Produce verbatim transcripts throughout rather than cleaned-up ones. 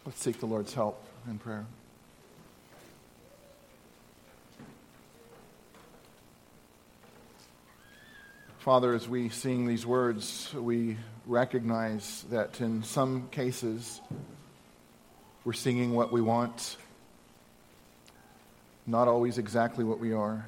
Let's seek the Lord's help in prayer. Father, as we sing these words, we recognize that in some cases we're singing what we want, not always exactly what we are.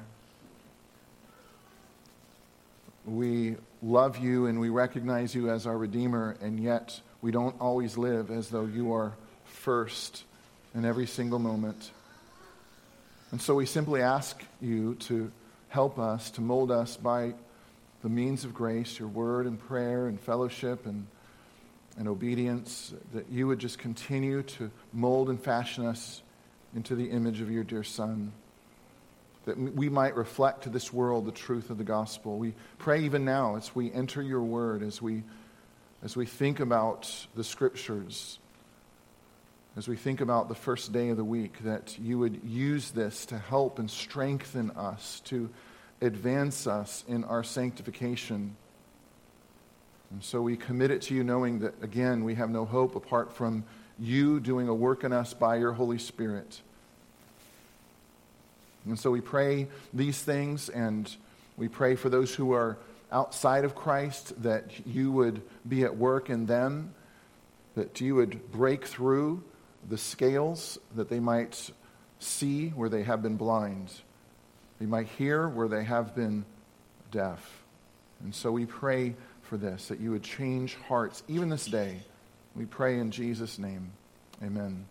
We love you and we recognize you as our Redeemer, and yet we don't always live as though you are first in every single moment. And so we simply ask you to help us, to mold us by the means of grace, your word and prayer and fellowship and, and obedience, that you would just continue to mold and fashion us into the image of your dear Son, that we might reflect to this world the truth of the gospel. We pray even now as we enter your word, as we as we think about the scriptures, as we think about the first day of the week, that you would use this to help and strengthen us, to advance us in our sanctification. And so we commit it to you, knowing that, again, we have no hope apart from you doing a work in us by your Holy Spirit. And so we pray these things, and we pray for those who are outside of Christ, that you would be at work in them, that you would break through the scales, that they might see where they have been blind. They might hear where they have been deaf. And so we pray for this, that you would change hearts even this day. We pray in Jesus' name. Amen.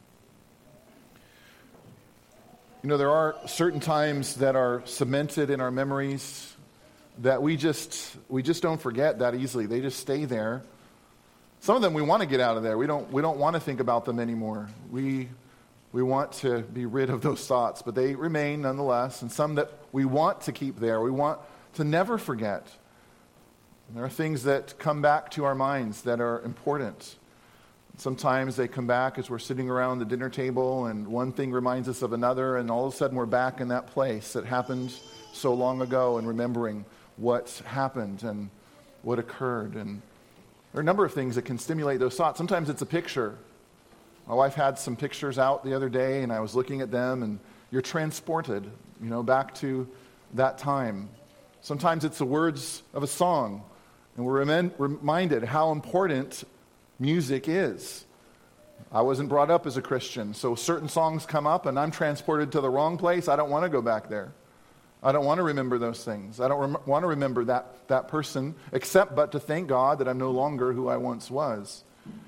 You know, there are certain times that are cemented in our memories that we just we just don't forget that easily. They just stay there. Some of them we want to get out of there. We don't we don't want to think about them anymore. We we want to be rid of those thoughts, but they remain nonetheless. And some that we want to keep there. We want to never forget. And there are things that come back to our minds that are important. Sometimes they come back as we're sitting around the dinner table, and one thing reminds us of another, and all of a sudden we're back in that place that happened so long ago, and remembering what happened and what occurred. And there are a number of things that can stimulate those thoughts. Sometimes it's a picture. My wife had some pictures out the other day, and I was looking at them, and you're transported, you know, back to that time. Sometimes it's the words of a song, and we're rem- reminded how important music is. I wasn't brought up as a Christian, so certain songs come up, and I'm transported to the wrong place. I don't want to go back there. I don't want to remember those things. I don't rem- want to remember that, that person, except but to thank God that I'm no longer who I once was.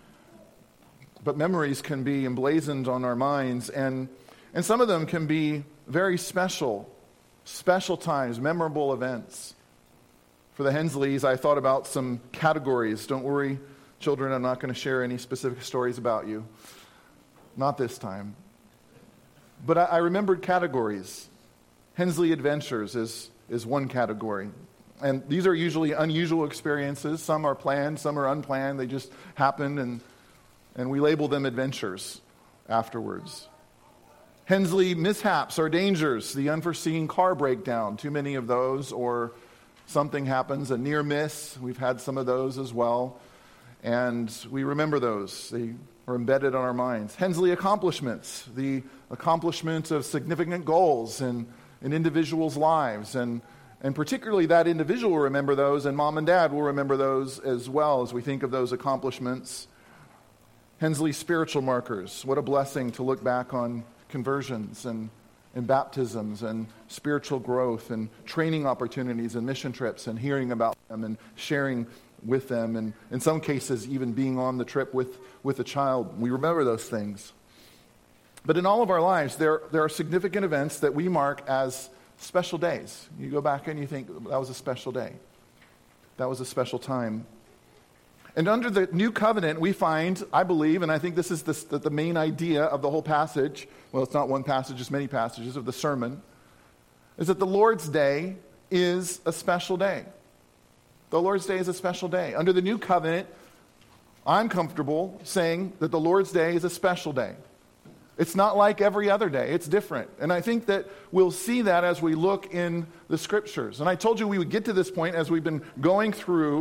But memories can be emblazoned on our minds, and, and some of them can be very special, special times, memorable events. For the Hensleys, I thought about some categories. Don't worry, children, I'm not going to share any specific stories about you. Not this time. But I, I remembered categories. Hensley Adventures is, is one category. And these are usually unusual experiences. Some are planned, some are unplanned. They just happened, and, and we label them adventures afterwards. Hensley mishaps or dangers, the unforeseen car breakdown, too many of those, or something happens, a near miss. We've had some of those as well. And we remember those. They are embedded on our minds. Hensley accomplishments, the accomplishment of significant goals in, in individuals' lives. And, and particularly that individual will remember those, and mom and dad will remember those as well as we think of those accomplishments. Hensley spiritual markers. What a blessing to look back on conversions and, and baptisms and spiritual growth and training opportunities and mission trips and hearing about them and sharing with them, and in some cases even being on the trip with, with a child. We remember those things. But in all of our lives, there, there are significant events that we mark as special days. You go back and you think, that was a special day. That was a special time. And under the new covenant, we find, I believe, and I think this is the, the main idea of the whole passage, well, it's not one passage, it's many passages of the sermon, is that the Lord's Day is a special day. The Lord's Day is a special day. Under the new covenant, I'm comfortable saying that the Lord's Day is a special day. It's not like every other day. It's different. And I think that we'll see that as we look in the Scriptures. And I told you we would get to this point as we've been going through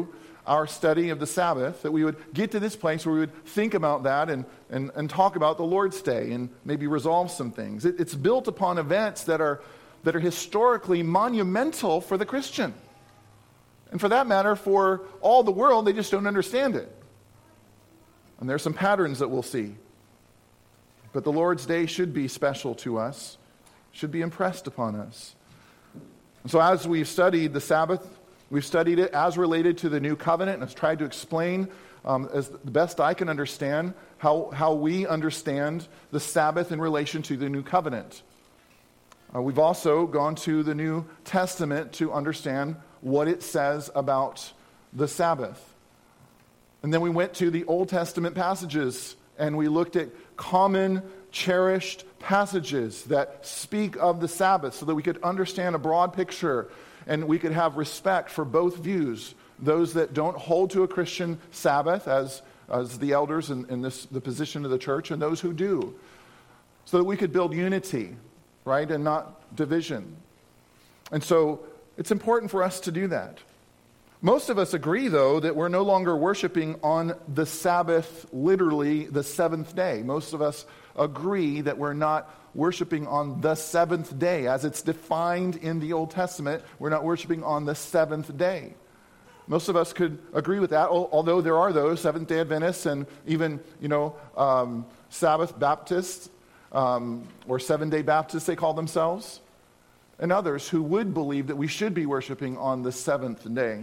our study of the Sabbath, that we would get to this place where we would think about that and, and, and talk about the Lord's Day and maybe resolve some things. It, it's built upon events that are, that are historically monumental for the Christian. And for that matter, for all the world, they just don't understand it. And there's some patterns that we'll see. But the Lord's Day should be special to us, should be impressed upon us. And so as we've studied the Sabbath, we've studied it as related to the new covenant, and I've tried to explain um, as the best I can understand how, how we understand the Sabbath in relation to the new covenant. Uh, we've also gone to the New Testament to understand what it says about the Sabbath. And then we went to the Old Testament passages, and we looked at common, cherished passages that speak of the Sabbath so that we could understand a broad picture and we could have respect for both views, those that don't hold to a Christian Sabbath as, as the elders in, in this, the position of the church, and those who do, so that we could build unity, right, and not division. And so it's important for us to do that. Most of us agree, though, that we're no longer worshiping on the Sabbath, literally the seventh day. Most of us agree that we're not worshiping on the seventh day. As it's defined in the Old Testament, we're not worshiping on the seventh day. Most of us could agree with that, although there are those Seventh-day Adventists and even, you know, um, Sabbath Baptists, um, or Seven-day Baptists they call themselves, and others who would believe that we should be worshiping on the seventh day.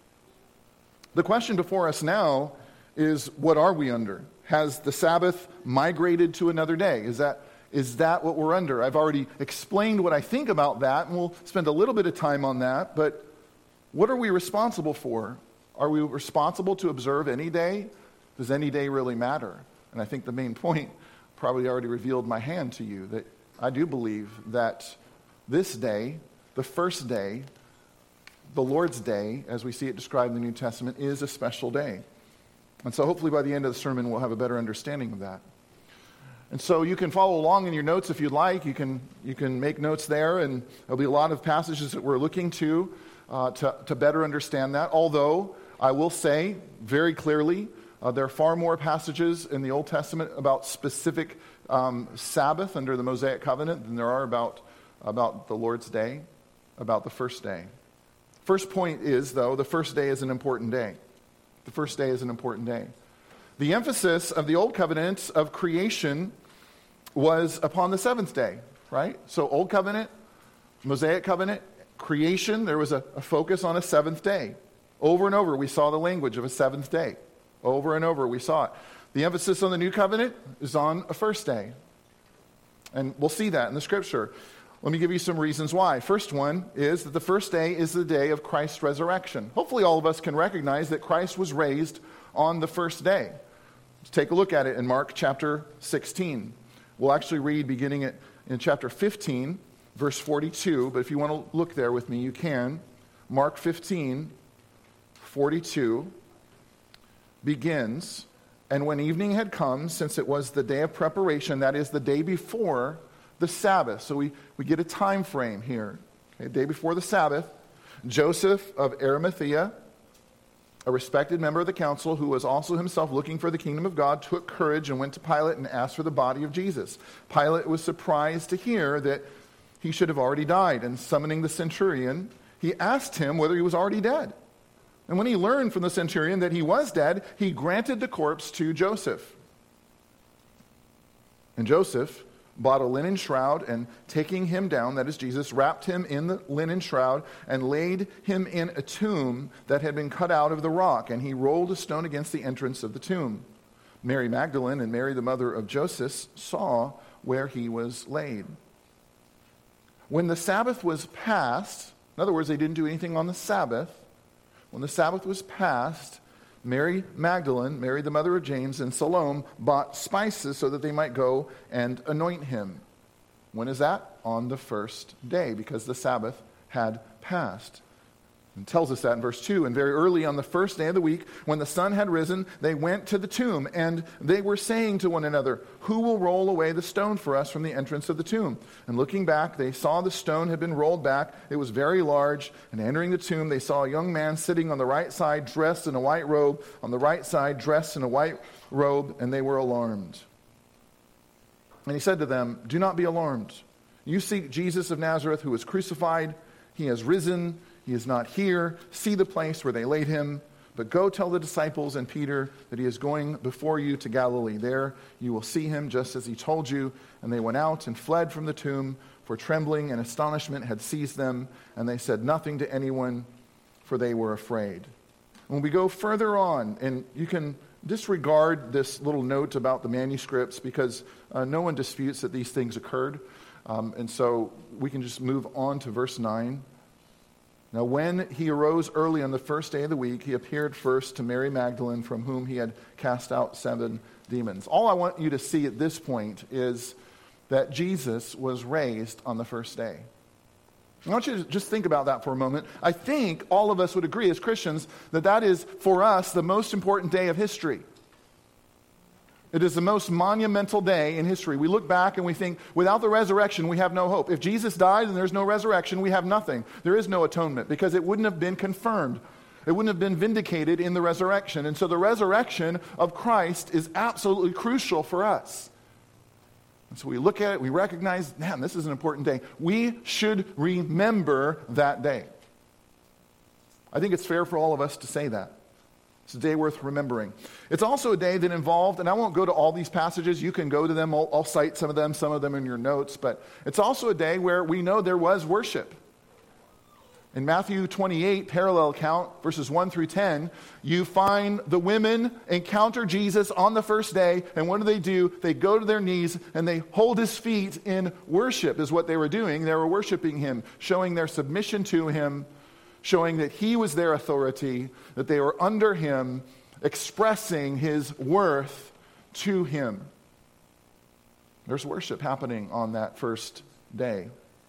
The question before us now is, what are we under? Has the Sabbath migrated to another day? Is that is that what we're under? I've already explained what I think about that, and we'll spend a little bit of time on that, but what are we responsible for? Are we responsible to observe any day? Does any day really matter? And I think the main point probably already revealed my hand to you, that I do believe that this day, the first day, the Lord's Day, as we see it described in the New Testament, is a special day. And so hopefully by the end of the sermon we'll have a better understanding of that. And so you can follow along in your notes if you'd like. You can you can make notes there, and there'll be a lot of passages that we're looking to uh, to, to better understand that. Although I will say very clearly, uh, there are far more passages in the Old Testament about specific um, Sabbath under the Mosaic covenant than there are about, about the Lord's Day, about the first day. First point is, though, the first day is an important day. The first day is an important day. The emphasis of the Old Covenant of creation was upon the seventh day, right? So Old Covenant, Mosaic Covenant, creation, there was a, a focus on a seventh day. Over and over we saw the language of a seventh day. Over and over we saw it. The emphasis on the New Covenant is on a first day. And we'll see that in the Scripture. Let me give you some reasons why. First one is that the first day is the day of Christ's resurrection. Hopefully all of us can recognize that Christ was raised on the first day. Let's take a look at it in Mark chapter sixteen. We'll actually read beginning at, in chapter fifteen, verse forty-two. But if you want to look there with me, you can. Mark fifteen, forty-two begins, "And when evening had come, since it was the day of preparation," that is the day before the Sabbath. So we, we get a time frame here. Okay, day before the Sabbath, "Joseph of Arimathea, a respected member of the council, who was also himself looking for the kingdom of God, took courage and went to Pilate and asked for the body of Jesus. Pilate was surprised to hear that he should have already died, and summoning the centurion, he asked him whether he was already dead. And when he learned from the centurion that he was dead, he granted the corpse to Joseph. And Joseph bought a linen shroud, and taking him down," that is Jesus, "wrapped him in the linen shroud and laid him in a tomb that had been cut out of the rock. And he rolled a stone against the entrance of the tomb. Mary Magdalene and Mary the mother of Joseph saw where he was laid. When the Sabbath was past," in other words, they didn't do anything on the Sabbath. "When the Sabbath was past, Mary Magdalene, Mary the mother of James, and Salome bought spices so that they might go and anoint him." When is that? On the first day, because the Sabbath had passed. It tells us that in verse two. And very early on the first day of the week, when the sun had risen, they went to the tomb, and they were saying to one another, "Who will roll away the stone for us from the entrance of the tomb?" And looking back, they saw the stone had been rolled back. It was very large. And entering the tomb, they saw a young man sitting on the right side, dressed in a white robe, on the right side, dressed in a white robe, and they were alarmed. And he said to them, "Do not be alarmed. You seek Jesus of Nazareth, who was crucified. He has risen. He is not here. See the place where they laid him. But go tell the disciples and Peter that he is going before you to Galilee. There you will see him just as he told you." And they went out and fled from the tomb, for trembling and astonishment had seized them. And they said nothing to anyone, for they were afraid. When we go further on, and you can disregard this little note about the manuscripts, because uh, no one disputes that these things occurred. Um, and so we can just move on to verse nine. Now, when he arose early on the first day of the week, he appeared first to Mary Magdalene, from whom he had cast out seven demons. All I want you to see at this point is that Jesus was raised on the first day. I want you to just think about that for a moment. I think all of us would agree as Christians that that is, for us, the most important day of history. It is the most monumental day in history. We look back and we think, without the resurrection, we have no hope. If Jesus died and there's no resurrection, we have nothing. There is no atonement, because it wouldn't have been confirmed. It wouldn't have been vindicated in the resurrection. And so the resurrection of Christ is absolutely crucial for us. And so we look at it, we recognize, man, this is an important day. We should remember that day. I think it's fair for all of us to say that. It's a day worth remembering. It's also a day that involved, and I won't go to all these passages. You can go to them. I'll, I'll cite some of them, some of them in your notes. But it's also a day where we know there was worship. In Matthew twenty-eight, parallel account, verses one through ten, you find the women encounter Jesus on the first day, and what do they do? They go to their knees and they hold his feet in worship, is what they were doing. They were worshiping him, showing their submission to him, showing that he was their authority, that they were under him, expressing his worth to him. There's worship happening on that first day.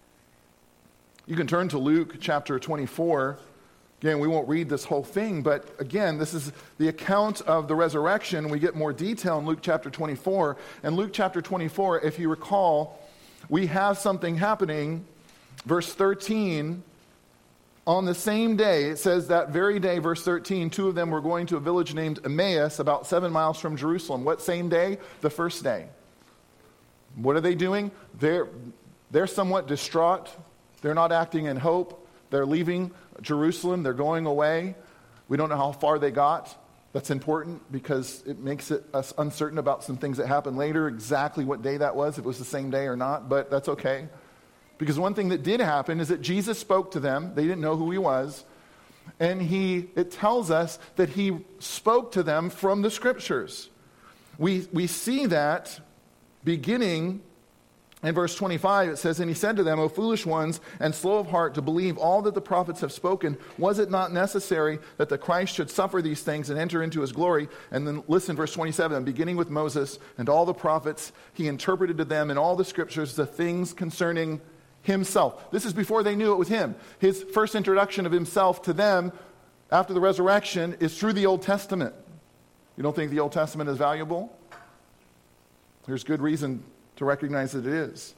You can turn to Luke chapter twenty-four. Again, we won't read this whole thing, but again, this is the account of the resurrection. We get more detail in Luke chapter twenty-four. And Luke chapter twenty-four, if you recall, we have something happening. Verse thirteen, on the same day, it says that very day, verse thirteen, two of them were going to a village named Emmaus, about seven miles from Jerusalem. What same day? The first day. What are they doing? They're, they're somewhat distraught. They're not acting in hope. They're leaving Jerusalem. They're going away. We don't know how far they got. That's important because it makes it us uncertain about some things that happened later, exactly what day that was, if it was the same day or not, but that's okay. Because one thing that did happen is that Jesus spoke to them. They didn't know who he was. And he, it tells us that he spoke to them from the scriptures. We, we see that beginning in verse twenty-five. It says, "And he said to them, O foolish ones, and slow of heart to believe all that the prophets have spoken. Was it not necessary that the Christ should suffer these things and enter into his glory?" And then listen, verse twenty-seven, "Beginning with Moses and all the prophets, he interpreted to them in all the scriptures the things concerning himself." This is before they knew it was him. His first introduction of himself to them after the resurrection is through the Old Testament. You don't think the Old Testament is valuable? There's good reason to recognize that it is.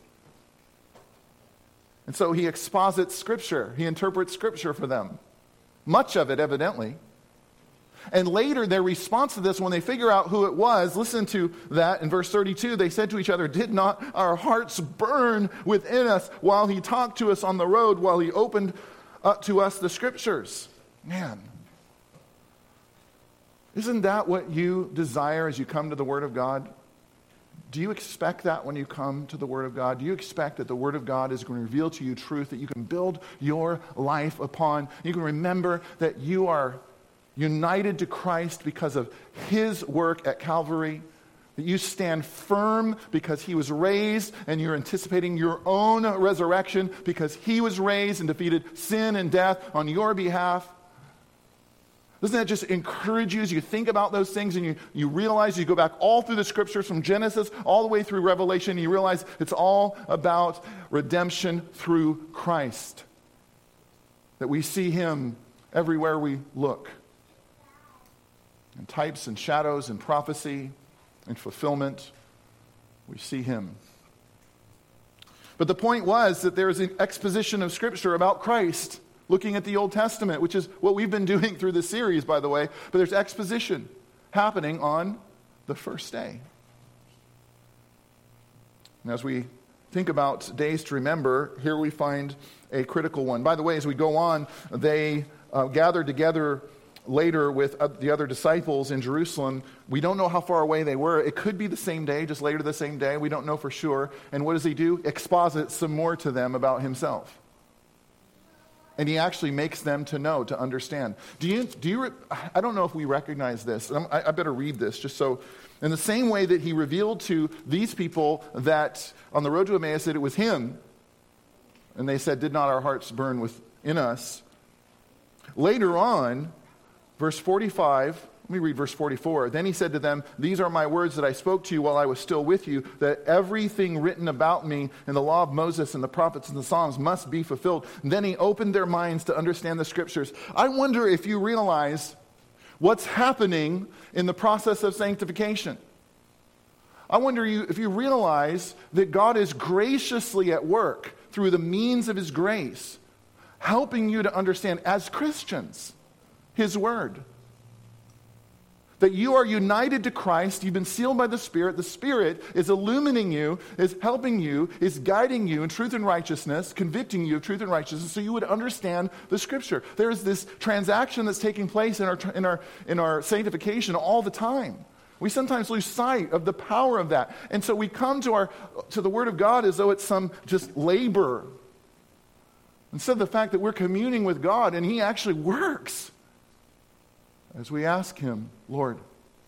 And so he exposits Scripture. He interprets Scripture for them. Much of it, evidently. And later, their response to this, when they figure out who it was, listen to that in verse thirty-two. They said to each other, "Did not our hearts burn within us while he talked to us on the road, while he opened up to us the Scriptures?" Man, isn't that what you desire as you come to the Word of God? Do you expect that when you come to the Word of God? Do you expect that the Word of God is going to reveal to you truth that you can build your life upon? You can remember that you are united to Christ because of his work at Calvary, that you stand firm because he was raised, and you're anticipating your own resurrection because he was raised and defeated sin and death on your behalf. Doesn't that just encourage you as you think about those things and you, you realize, you go back all through the scriptures from Genesis all the way through Revelation, and you realize it's all about redemption through Christ. That we see him everywhere we look. In types and shadows and prophecy and fulfillment, we see him. But the point was that there is an exposition of Scripture about Christ, looking at the Old Testament, which is what we've been doing through this series, by the way. But there's exposition happening on the first day. And as we think about days to remember, here we find a critical one. By the way, as we go on, they uh, gathered together later with uh, the other disciples in Jerusalem. We don't know how far away they were. It could be the same day, just later the same day. We don't know for sure. And what does he do? Exposits some more to them about himself. And he actually makes them to know, to understand. Do you, do you, I don't know if we recognize this. I, I better read this just so. In the same way that he revealed to these people that on the road to Emmaus that it was him, and they said, did not our hearts burn within us? Later on, verse forty-five, let me read verse forty-four. Then he said to them, these are my words that I spoke to you while I was still with you, that everything written about me in the law of Moses and the prophets and the Psalms must be fulfilled. And then he opened their minds to understand the Scriptures. I wonder if you realize what's happening in the process of sanctification. I wonder you, if you realize that God is graciously at work through the means of his grace, helping you to understand as Christians his word. That you are united to Christ, you've been sealed by the Spirit, the Spirit is illumining you, is helping you, is guiding you in truth and righteousness, convicting you of truth and righteousness, so you would understand the Scripture. There is this transaction that's taking place in our, in our, in our sanctification all the time. We sometimes lose sight of the power of that. And so we come to, our, to the Word of God as though it's some just labor. Instead of the fact that we're communing with God and he actually works. As we ask him, Lord,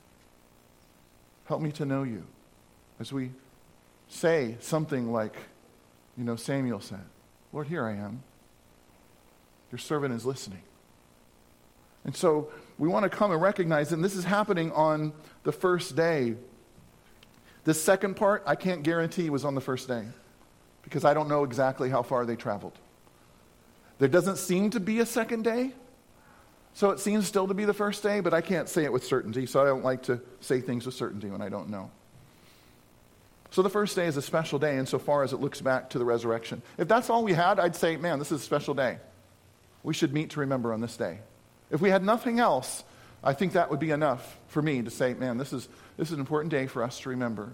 help me to know you. As we say something like, you know, Samuel said, Lord, here I am. Your servant is listening. And so we want to come and recognize, and this is happening on the first day. The second part, I can't guarantee was on the first day, because I don't know exactly how far they traveled. There doesn't seem to be a second day. So it seems still to be the first day, but I can't say it with certainty, so I don't like to say things with certainty when I don't know. So the first day is a special day insofar as it looks back to the resurrection. If that's all we had, I'd say, man, this is a special day. We should meet to remember on this day. If we had nothing else, I think that would be enough for me to say, man, this is, this is an important day for us to remember.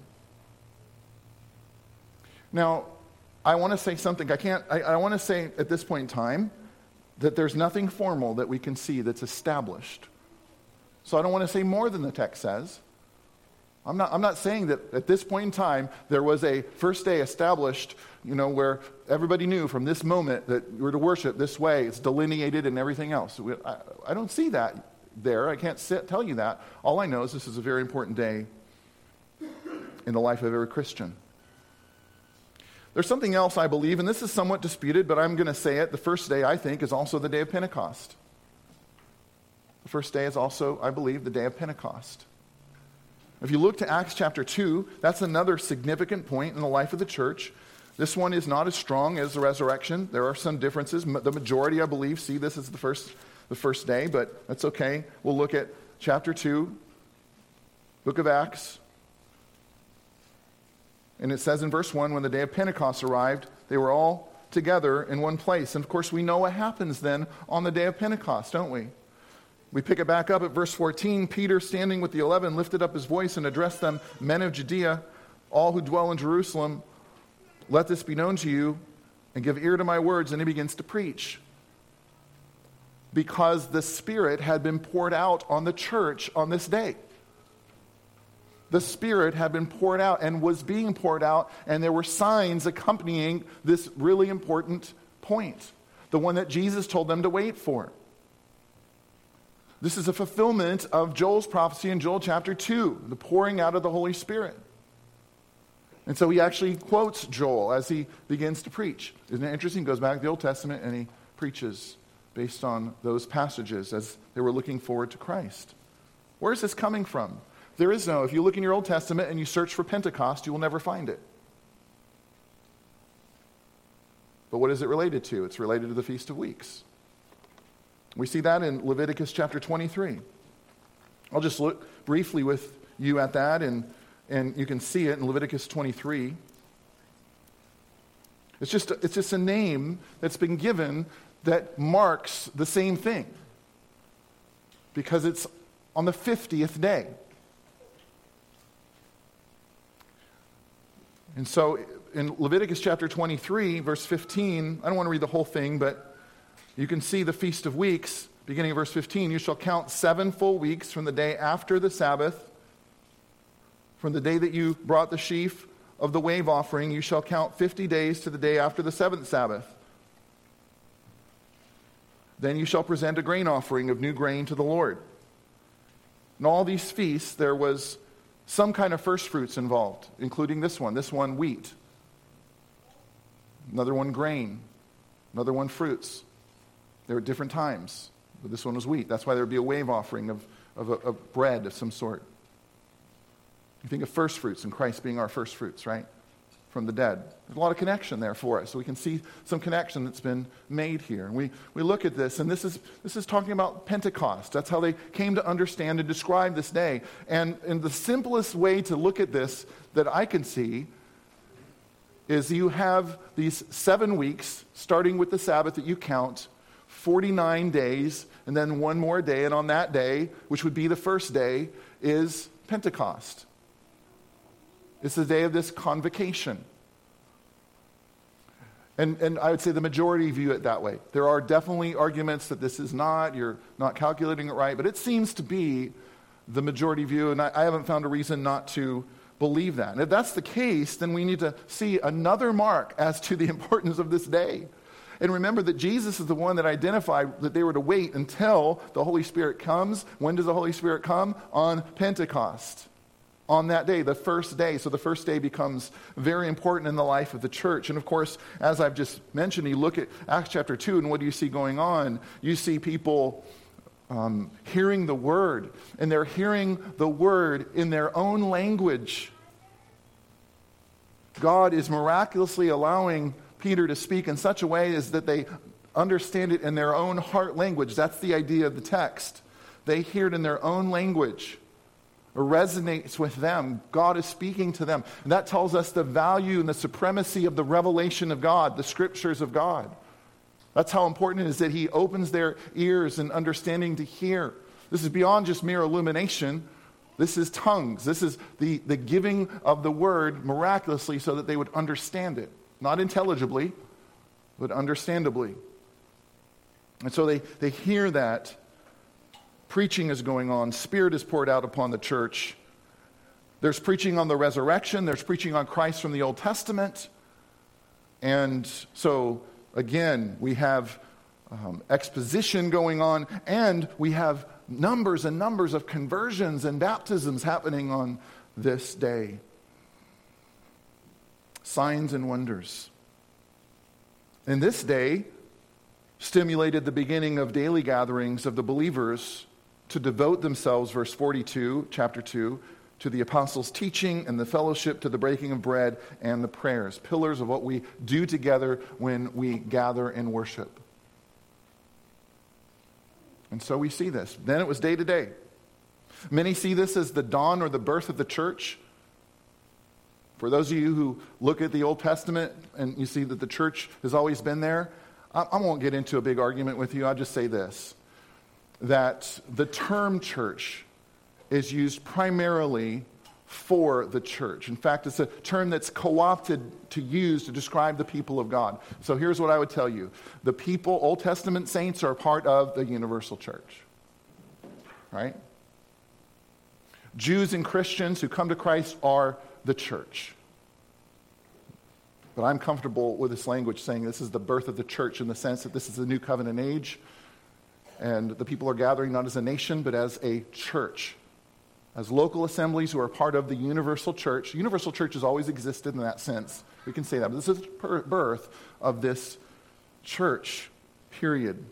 Now, I want to say something. I can't, I, I want to say at this point in time, that there's nothing formal that we can see that's established. So I don't want to say more than the text says. I'm not, I'm not saying that at this point in time there was a first day established, you know, where everybody knew from this moment that you were to worship this way. It's delineated and everything else. I, I don't see that there. I can't sit, tell you that. All I know is this is a very important day in the life of every Christian. There's something else I believe, and this is somewhat disputed, but I'm going to say it. The first day, I think, is also the day of Pentecost. The first day is also, I believe, the day of Pentecost. If you look to Acts chapter two, that's another significant point in the life of the church. This one is not as strong as the resurrection. There are some differences. The majority, I believe, see this as the first, the first day, but that's okay. We'll look at chapter two, book of Acts. And it says in verse one, when the day of Pentecost arrived, they were all together in one place. And of course, we know what happens then on the day of Pentecost, don't we? We pick it back up at verse fourteen. Peter, standing with the eleven, lifted up his voice and addressed them, men of Judea, all who dwell in Jerusalem, let this be known to you, and give ear to my words. And he begins to preach. Because the Spirit had been poured out on the church on this day. The Spirit had been poured out and was being poured out, and there were signs accompanying this really important point, the one that Jesus told them to wait for. This is a fulfillment of Joel's prophecy in Joel chapter two, the pouring out of the Holy Spirit. And so he actually quotes Joel as he begins to preach. Isn't it interesting? He goes back to the Old Testament and he preaches based on those passages as they were looking forward to Christ. Where is this coming from? There is no, if you look in your Old Testament and you search for Pentecost, you will never find it. But what is it related to? It's related to the Feast of Weeks. We see that in Leviticus chapter twenty-three. I'll just look briefly with you at that, and, and you can see it in Leviticus twenty-three. It's just, it's just a name that's been given that marks the same thing, because it's on the fiftieth day. And so in Leviticus chapter twenty-three, verse fifteen, I don't want to read the whole thing, but you can see the Feast of Weeks, beginning of verse fifteen. You shall count seven full weeks from the day after the Sabbath, from the day that you brought the sheaf of the wave offering. You shall count fifty days to the day after the seventh Sabbath. Then you shall present a grain offering of new grain to the Lord. In all these feasts, there was some kind of first fruits involved, including this one. This one, wheat. Another one, grain. Another one, fruits. They were at different times, but this one was wheat. That's why there would be a wave offering of, of, a, of bread of some sort. You think of first fruits and Christ being our first fruits, right? From the dead. There's a lot of connection there for us. So we can see some connection that's been made here. And we, we look at this, and this is this is talking about Pentecost. That's how they came to understand and describe this day. And, and the simplest way to look at this that I can see is you have these seven weeks, starting with the Sabbath that you count, forty-nine days, and then one more day. And on that day, which would be the first day, is Pentecost. It's the day of this convocation. And, and I would say the majority view it that way. There are definitely arguments that this is not, you're not calculating it right, but it seems to be the majority view, and I, I haven't found a reason not to believe that. And if that's the case, then we need to see another mark as to the importance of this day. And remember that Jesus is the one that identified that they were to wait until the Holy Spirit comes. When does the Holy Spirit come? On Pentecost. On that day, the first day. So the first day becomes very important in the life of the church. And of course, as I've just mentioned, you look at Acts chapter two, and what do you see going on? You see people um, hearing the word, and they're hearing the word in their own language. God is miraculously allowing Peter to speak in such a way as that they understand it in their own heart language. That's the idea of the text. They hear it in their own language. It resonates with them. God is speaking to them. And that tells us the value and the supremacy of the revelation of God, the scriptures of God. That's how important it is that he opens their ears and understanding to hear. This is beyond just mere illumination. This is tongues. This is the, the giving of the word miraculously so that they would understand it. Not intelligibly, but understandably. And so they, they hear that. Preaching is going on. Spirit is poured out upon the church. There's preaching on the resurrection. There's preaching on Christ from the Old Testament. And so, again, we have um, exposition going on, and we have numbers and numbers of conversions and baptisms happening on this day. Signs and wonders. And this day stimulated the beginning of daily gatherings of the believers to devote themselves, verse forty-two, chapter two, to the apostles' teaching and the fellowship, to the breaking of bread and the prayers. Pillars of what we do together when we gather in worship. And so we see this. Then it was day to day. Many see this as the dawn or the birth of the church. For those of you who look at the Old Testament and you see that the church has always been there, I, I won't get into a big argument with you. I'll just say this, that the term church is used primarily for the church. In fact, it's a term that's co-opted to use to describe the people of God. So here's what I would tell you. The people, Old Testament saints, are part of the universal church. Right? Jews and Christians who come to Christ are the church. But I'm comfortable with this language saying this is the birth of the church in the sense that this is the new covenant age. And the people are gathering not as a nation, but as a church. As local assemblies who are part of the universal church. Universal church has always existed in that sense. We can say that. But this is the birth of this church, period.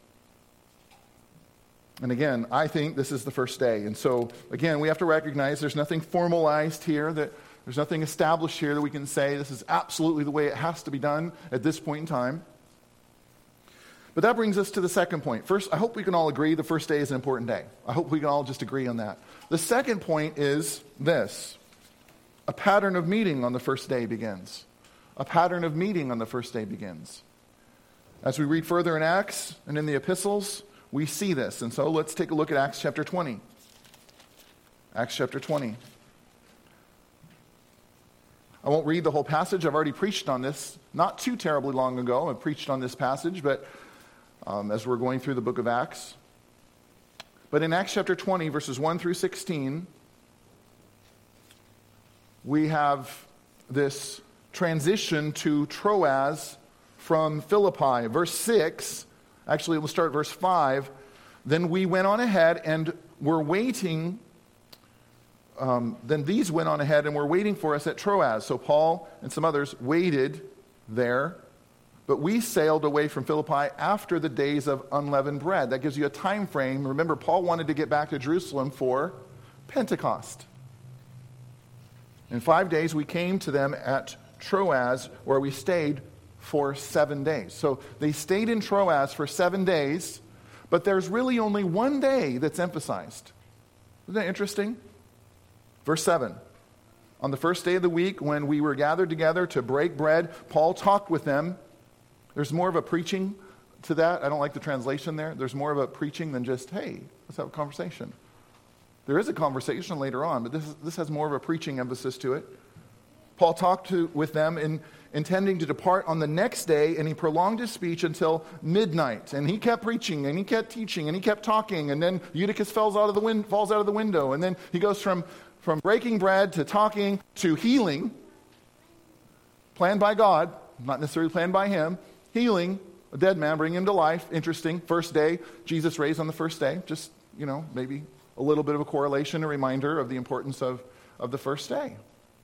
And again, I think this is the first day. And so, again, we have to recognize there's nothing formalized here, that there's nothing established here that we can say this is absolutely the way it has to be done at this point in time. But that brings us to the second point. First, I hope we can all agree the first day is an important day. I hope we can all just agree on that. The second point is this. A pattern of meeting on the first day begins. A pattern of meeting on the first day begins. As we read further in Acts and in the epistles, we see this. And so let's take a look at Acts chapter twenty. Acts chapter twenty. I won't read the whole passage. I've already preached on this not too terribly long ago. I preached on this passage, but um, as we're going through the book of Acts. But in Acts chapter twenty, verses one through sixteen, we have this transition to Troas from Philippi. Verse six, actually we'll start at verse five. Then we went on ahead and were waiting Um, then these went on ahead and were waiting for us at Troas. So Paul and some others waited there, but we sailed away from Philippi after the days of unleavened bread. That gives you a time frame. Remember, Paul wanted to get back to Jerusalem for Pentecost. In five days, we came to them at Troas, where we stayed for seven days. So they stayed in Troas for seven days, but there's really only one day that's emphasized. Isn't that interesting? Verse seven, on the first day of the week when we were gathered together to break bread, Paul talked with them. There's more of a preaching to that. I don't like the translation there. There's more of a preaching than just, hey, let's have a conversation. There is a conversation later on, but this, is, this has more of a preaching emphasis to it. Paul talked to, with them in intending to depart on the next day, and he prolonged his speech until midnight. And he kept preaching, and he kept teaching, and he kept talking, and then Eutychus falls out of the, win- falls out of the window, and then he goes from From breaking bread to talking to healing, planned by God, not necessarily planned by him, healing a dead man, bringing him to life. Interesting. First day, Jesus raised on the first day. Just, you know, maybe a little bit of a correlation, a reminder of the importance of, of the first day.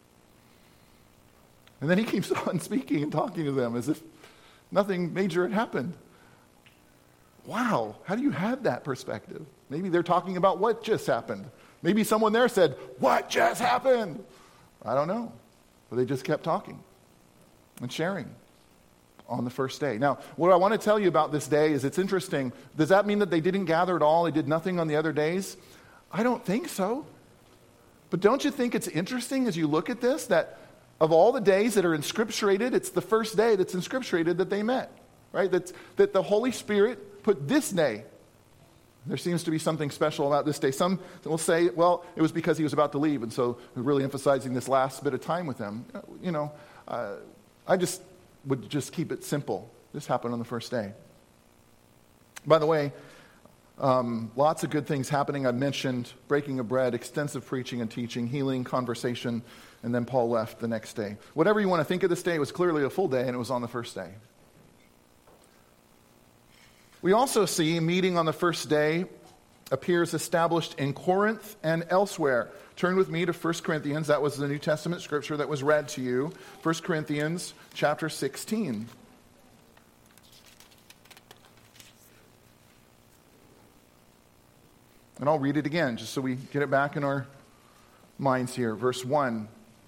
And then he keeps on speaking and talking to them as if nothing major had happened. Wow, how do you have that perspective? Maybe they're talking about what just happened. Maybe someone there said, what just happened? I don't know. But they just kept talking and sharing on the first day. Now, what I want to tell you about this day is it's interesting. Does that mean that they didn't gather at all? They did nothing on the other days? I don't think so. But don't you think it's interesting as you look at this that of all the days that are inscripturated, it's the first day that's inscripturated that they met, right? That's, that the Holy Spirit put this day. There seems to be something special about this day. Some will say, well, it was because he was about to leave, and so we're really emphasizing this last bit of time with him. You know, uh, I just would just keep it simple. This happened on the first day. By the way, um, lots of good things happening. I mentioned breaking of bread, extensive preaching and teaching, healing, conversation, and then Paul left the next day. Whatever you want to think of this day, it was clearly a full day, and it was on the first day. We also see a meeting on the first day appears established in Corinth and elsewhere. Turn with me to First Corinthians. That was the New Testament scripture that was read to you. First Corinthians chapter sixteen. And I'll read it again just so we get it back in our minds here. Verse one.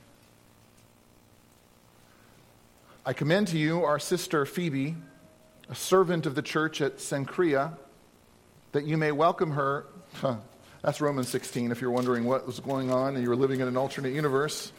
I commend to you our sister Phoebe, a servant of the church at Cenchrea, that you may welcome her. Huh, that's Romans sixteen, if you're wondering what was going on and you were living in an alternate universe.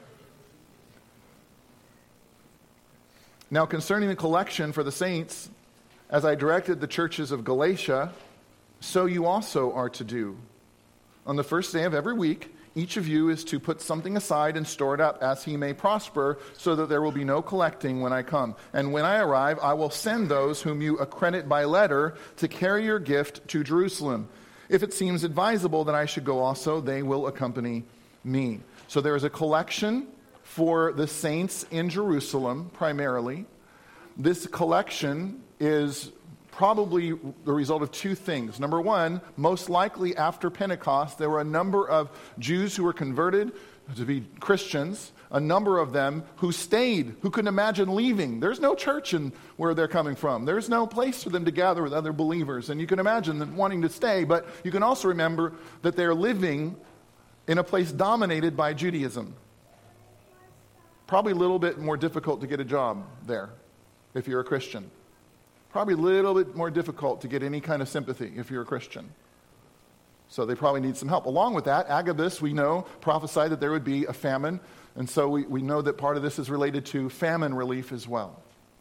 Now concerning the collection for the saints, as I directed the churches of Galatia, so you also are to do. On the first day of every week, each of you is to put something aside and store it up as he may prosper, so that there will be no collecting when I come. And when I arrive, I will send those whom you accredit by letter to carry your gift to Jerusalem. If it seems advisable that I should go also, they will accompany me. So there is a collection for the saints in Jerusalem, primarily. This collection is probably the result of two things. Number one, most likely after Pentecost, there were a number of Jews who were converted to be Christians, a number of them who stayed, who couldn't imagine leaving. There's no church in where they're coming from. There's no place for them to gather with other believers. And you can imagine them wanting to stay, but you can also remember that they're living in a place dominated by Judaism. Probably a little bit more difficult to get a job there if you're a Christian. Probably a little bit more difficult to get any kind of sympathy if you're a Christian. So they probably need some help. Along with that, Agabus, we know, prophesied that there would be a famine. And so we, we know that part of this is related to famine relief as well.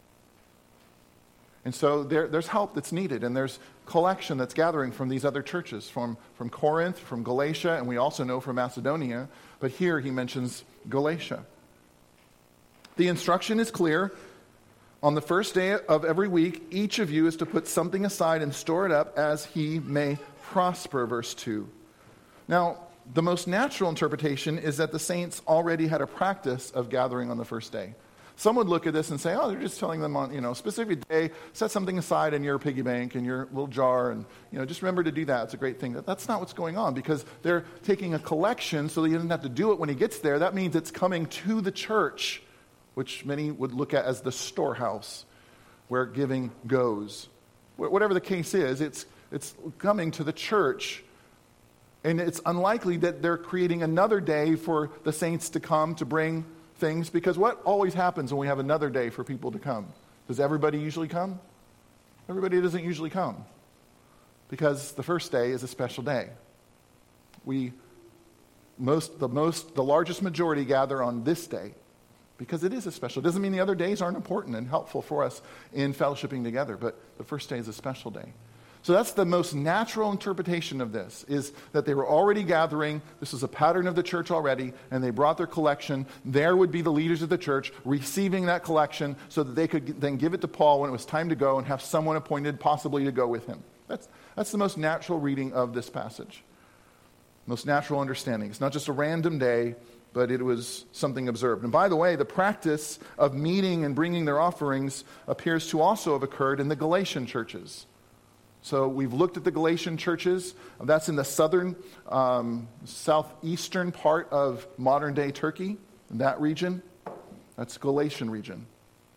And so there, there's help that's needed, and there's collection that's gathering from these other churches, from, from Corinth, from Galatia, and we also know from Macedonia. But here he mentions Galatia. The instruction is clear. On the first day of every week, each of you is to put something aside and store it up as he may prosper, verse two. Now, the most natural interpretation is that the saints already had a practice of gathering on the first day. Some would look at this and say, oh, they're just telling them on, you know, a specific day, set something aside in your piggy bank, in your little jar, and, you know, just remember to do that. It's a great thing. That's not what's going on, because they're taking a collection so that he doesn't have to do it when he gets there. That means it's coming to the church, which many would look at as the storehouse where giving goes. Whatever the case is, it's it's coming to the church. And it's unlikely that they're creating another day for the saints to come to bring things, because what always happens when we have another day for people to come? Does everybody usually come? Everybody doesn't usually come, because the first day is a special day. We most the most the largest majority gather on this day because it is a special. It doesn't mean the other days aren't important and helpful for us in fellowshipping together, but the first day is a special day. So that's the most natural interpretation of this, is that they were already gathering. This was a pattern of the church already, and they brought their collection. There would be the leaders of the church receiving that collection so that they could then give it to Paul when it was time to go and have someone appointed possibly to go with him. That's, that's the most natural reading of this passage. Most natural understanding. It's not just a random day, but it was something observed. And by the way, the practice of meeting and bringing their offerings appears to also have occurred in the Galatian churches. So we've looked at the Galatian churches. That's in the southern, um, southeastern part of modern-day Turkey, that region. That's Galatian region.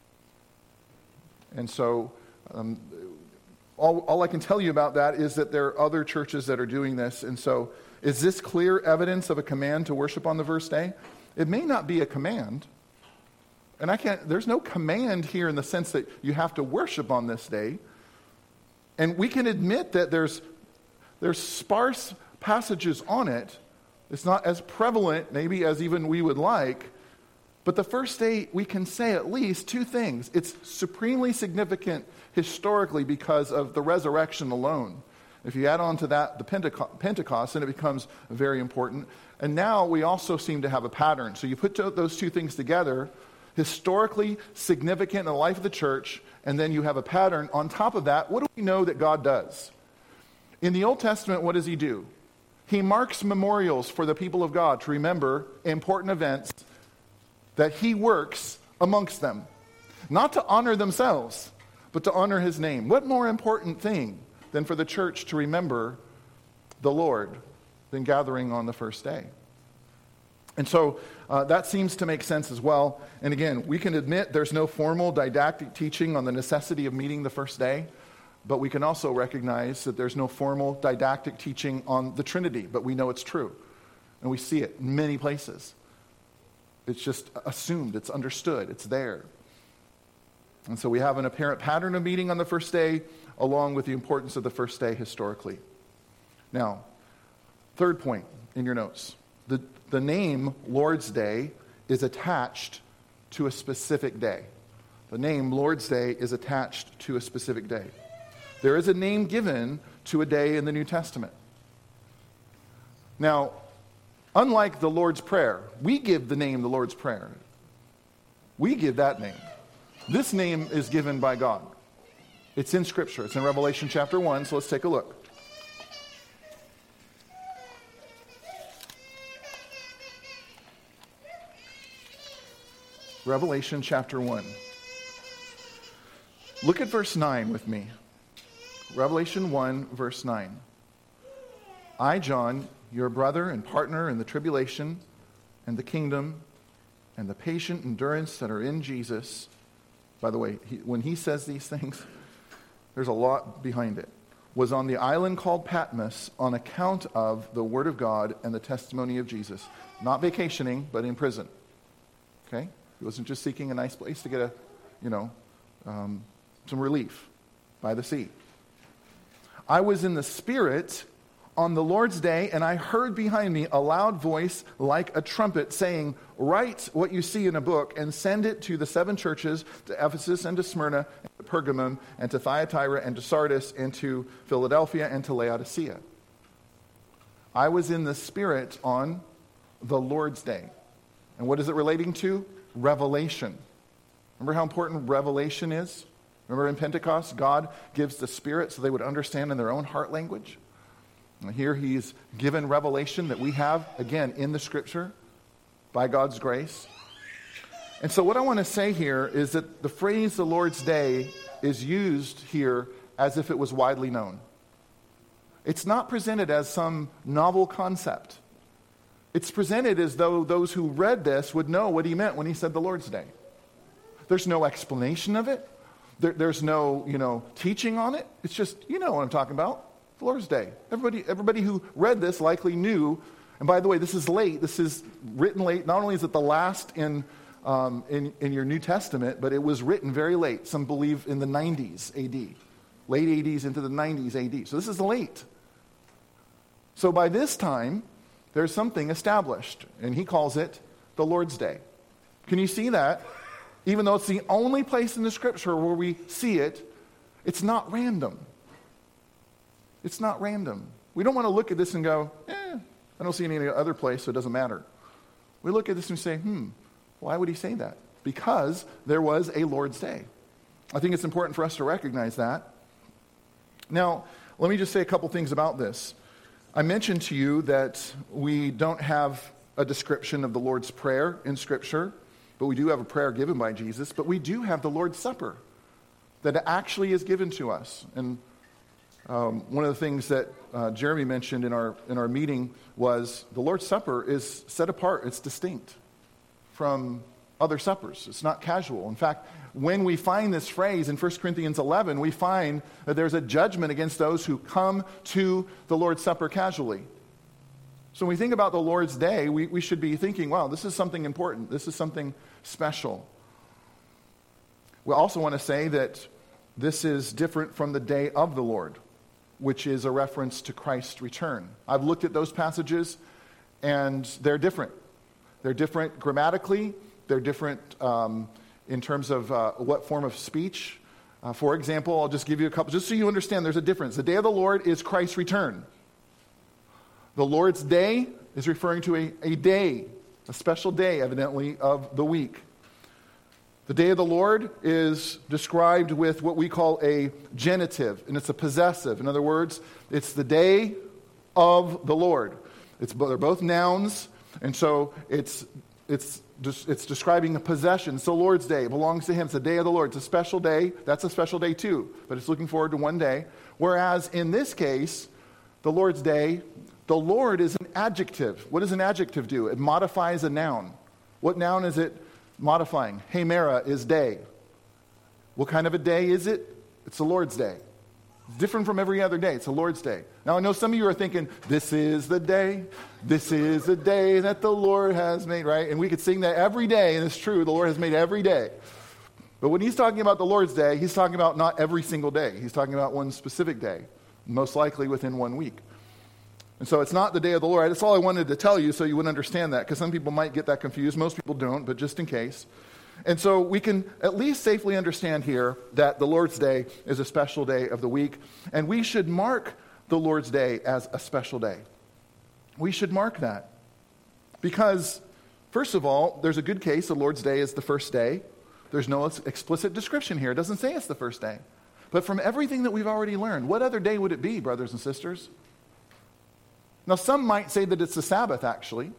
And so um, all, all I can tell you about that is that there are other churches that are doing this. And so is this clear evidence of a command to worship on the first day? It may not be a command. And I can't, there's no command here in the sense that you have to worship on this day. And we can admit that there's there's sparse passages on it. It's not as prevalent, maybe, as even we would like. But the first day, we can say at least two things. It's supremely significant historically because of the resurrection alone. If you add on to that the Pentecost, Pentecost, then it becomes very important. And now we also seem to have a pattern. So you put those two things together, historically significant in the life of the church, and then you have a pattern. On top of that, what do we know that God does? In the Old Testament, what does he do? He marks memorials for the people of God to remember important events that he works amongst them. Not to honor themselves, but to honor his name. What more important thing than for the church to remember the Lord than gathering on the first day? And so uh, that seems to make sense as well. And again, we can admit there's no formal didactic teaching on the necessity of meeting the first day, but we can also recognize that there's no formal didactic teaching on the Trinity, but we know it's true. And we see it in many places. It's just assumed, it's understood, it's there. And so we have an apparent pattern of meeting on the first day, along with the importance of the first day historically. Now, third point in your notes. The, the name Lord's Day is attached to a specific day. The name Lord's Day is attached to a specific day. There is a name given to a day in the New Testament. Now, unlike the Lord's Prayer, we give the name the Lord's Prayer. We give that name. This name is given by God. It's in Scripture. It's in Revelation chapter one, so let's take a look. Revelation chapter one. Look at verse nine with me. Revelation one, verse nine. I, John, your brother and partner in the tribulation and the kingdom and the patient endurance that are in Jesus. By the way, he, when he says these things, there's a lot behind it. Was on the island called Patmos on account of the word of God and the testimony of Jesus. Not vacationing, but in prison. Okay? He wasn't just seeking a nice place to get a, you know, um, some relief. by the sea. I was in the Spirit on the Lord's day, and I heard behind me a loud voice like a trumpet saying, write what you see in a book and send it to the seven churches, to Ephesus and to Smyrna, and to Pergamum, and to Thyatira, and to Sardis, and to Philadelphia, and to Laodicea. I was in the Spirit on the Lord's day. And what is it relating to? Revelation. Remember how important revelation is? Remember in Pentecost, God gives the Spirit so they would understand in their own heart language? And here he's given revelation that we have, again, in the Scripture, by God's grace. And so what I want to say here is that the phrase the Lord's Day is used here as if it was widely known. It's not presented as some novel concept. It's presented as though those who read this would know what he meant when he said the Lord's Day. There's no explanation of it. There, there's no, you know, teaching on it. It's just, you know what I'm talking about. The Lord's Day. Everybody, everybody who read this likely knew. And by the way, this is late. This is written late. Not only is it the last in, um, in, in your New Testament, but it was written very late. Some believe in the nineties A D. Late eighties into the nineties A D. So this is late. So by this time, there's something established. And he calls it the Lord's Day. Can you see that? Even though it's the only place in the Scripture where we see it, it's not random. It's not random. We don't want to look at this and go, eh, I don't see any other place, so it doesn't matter. We look at this and say, hmm, why would he say that? Because there was a Lord's Day. I think it's important for us to recognize that. Now, let me just say a couple things about this. I mentioned to you that we don't have a description of the Lord's Prayer in Scripture, but we do have a prayer given by Jesus, but we do have the Lord's Supper that actually is given to us. And Um, one of the things that uh, Jeremy mentioned in our in our meeting was the Lord's Supper is set apart. It's distinct from other suppers. It's not casual. In fact, when we find this phrase in First Corinthians eleven, we find that there's a judgment against those who come to the Lord's Supper casually. So when we think about the Lord's Day, we, we should be thinking, wow, this is something important. This is something special. We also want to say that this is different from the day of the Lord, which is a reference to Christ's return. I've looked at those passages, and they're different. They're different grammatically. They're different um, in terms of uh, what form of speech. Uh, for example, I'll just give you a couple, just so you understand there's a difference. The day of the Lord is Christ's return. The Lord's Day is referring to a, a day, a special day, evidently, of the week. The day of the Lord is described with what we call a genitive, and it's a possessive. In other words, it's the day of the Lord. It's, they're both nouns, and so it's it's it's describing a possession. So Lord's Day belongs to him. It's the day of the Lord. It's a special day. That's a special day too, but it's looking forward to one day. Whereas in this case, the Lord's Day, the Lord is an adjective. What does an adjective do? It modifies a noun. What noun is it modifying? Hemera is day. What kind of a day is it? It's the Lord's Day. It's different from every other day. It's the Lord's Day. Now, I know some of you are thinking, this is the day. This is the day that the Lord has made, right? And we could sing that every day, and it's true. The Lord has made every day. But when he's talking about the Lord's Day, he's talking about not every single day. He's talking about one specific day, most likely within one week. And so it's not the day of the Lord. That's all I wanted to tell you so you would understand that, because some people might get that confused. Most people don't, but just in case. And so we can at least safely understand here that the Lord's Day is a special day of the week, and we should mark the Lord's Day as a special day. We should mark that. Because, first of all, there's a good case the Lord's Day is the first day. There's no explicit description here. It doesn't say it's the first day. But from everything that we've already learned, what other day would it be, brothers and sisters? Now, some might say that it's the Sabbath, actually,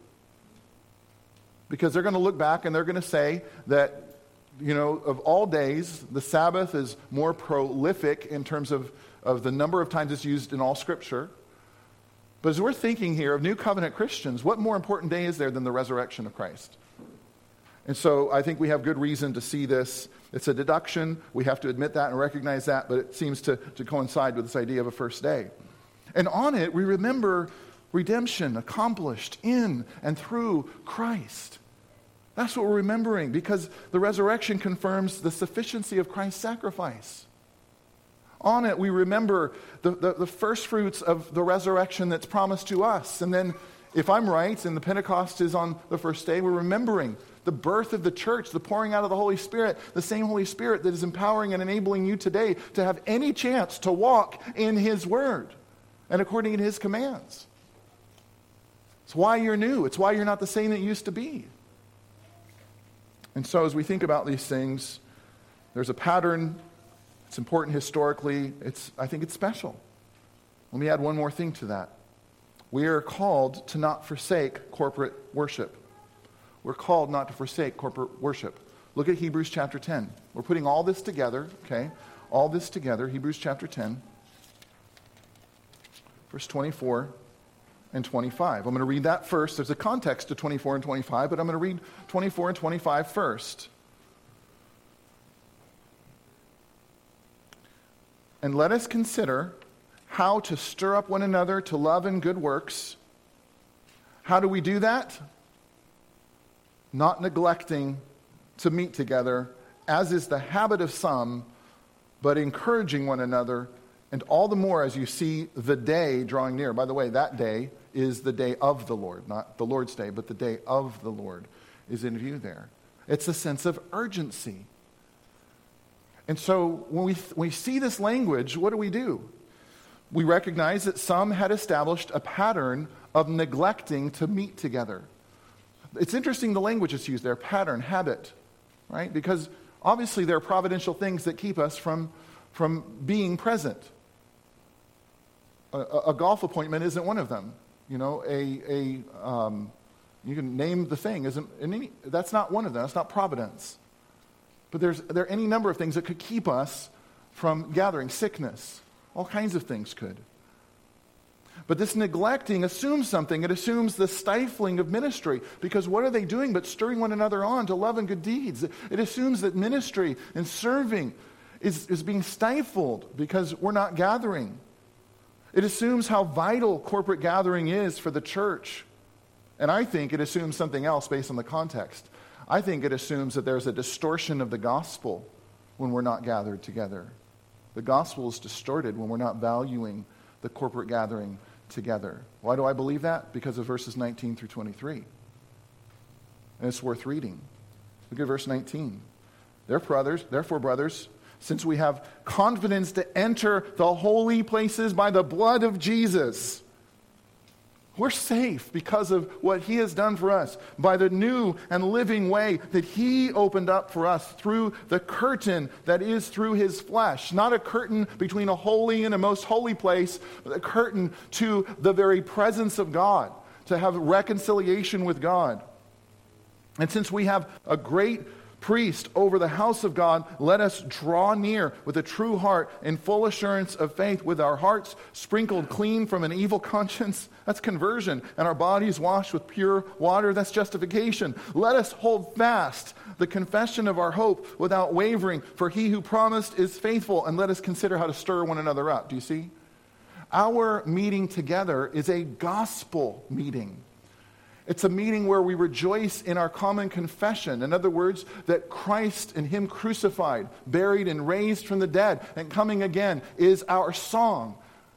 because they're going to look back and they're going to say that, you know, of all days, the Sabbath is more prolific in terms of, of the number of times it's used in all Scripture. But as we're thinking here of New Covenant Christians, what more important day is there than the resurrection of Christ? And so I think we have good reason to see this. It's a deduction. We have to admit that and recognize that, but it seems to, to coincide with this idea of a first day. And on it, we remember redemption accomplished in and through Christ. That's what we're remembering, because the resurrection confirms the sufficiency of Christ's sacrifice. On it, we remember the, the, the first fruits of the resurrection that's promised to us. And then, if I'm right, and the Pentecost is on the first day, we're remembering the birth of the church, the pouring out of the Holy Spirit, the same Holy Spirit that is empowering and enabling you today to have any chance to walk in His Word and according to His commands. It's why you're new. It's why you're not the same that you used to be. And so as we think about these things, there's a pattern. It's important historically. It's, I think it's special. Let me add one more thing to that. We are called to not forsake corporate worship. We're called not to forsake corporate worship. Look at Hebrews chapter ten. We're putting all this together, okay? All this together, Hebrews chapter ten, verse twenty-four and twenty-five. I'm going to read that first. There's a context to twenty-four and twenty-five, but I'm going to read twenty-four and twenty-five first. And let us consider how to stir up one another to love and good works. How do we do that? Not neglecting to meet together, as is the habit of some, but encouraging one another, and all the more as you see the day drawing near. By the way, that day is the day of the Lord, not the Lord's day, but the day of the Lord is in view there. It's a sense of urgency. And so when we, when we see this language, what do we do? We recognize that some had established a pattern of neglecting to meet together. It's interesting the language that's used there, pattern, habit, right? Because obviously there are providential things that keep us from, from being present. A, a golf appointment isn't one of them. You know, a, a um, you can name the thing, isn't any, that's not one of them. That's not providence. But there's there are any number of things that could keep us from gathering. Sickness, all kinds of things could. But this neglecting assumes something. It assumes the stifling of ministry. Because what are they doing but stirring one another on to love and good deeds? It assumes that ministry and serving is, is being stifled because we're not gathering. It assumes how vital corporate gathering is for the church. And I think it assumes something else based on the context. I think it assumes that there's a distortion of the gospel when we're not gathered together. The gospel is distorted when we're not valuing the corporate gathering together. Why do I believe that? Because of verses nineteen through twenty-three. And it's worth reading. Look at verse nineteen. Therefore, brothers, therefore, brothers, since we have confidence to enter the holy places by the blood of Jesus, we're safe because of what He has done for us by the new and living way that He opened up for us through the curtain that is through His flesh. Not a curtain between a holy and a most holy place, but a curtain to the very presence of God, to have reconciliation with God. And since we have a great priest over the house of God, let us draw near with a true heart in full assurance of faith, with our hearts sprinkled clean from an evil conscience. That's conversion. And our bodies washed with pure water. That's justification. Let us hold fast the confession of our hope without wavering, for He who promised is faithful. And let us consider how to stir one another up. Do you see? Our meeting together is a gospel meeting. It's a meeting where we rejoice in our common confession. In other words, that Christ and Him crucified, buried, and raised from the dead, and coming again is our song.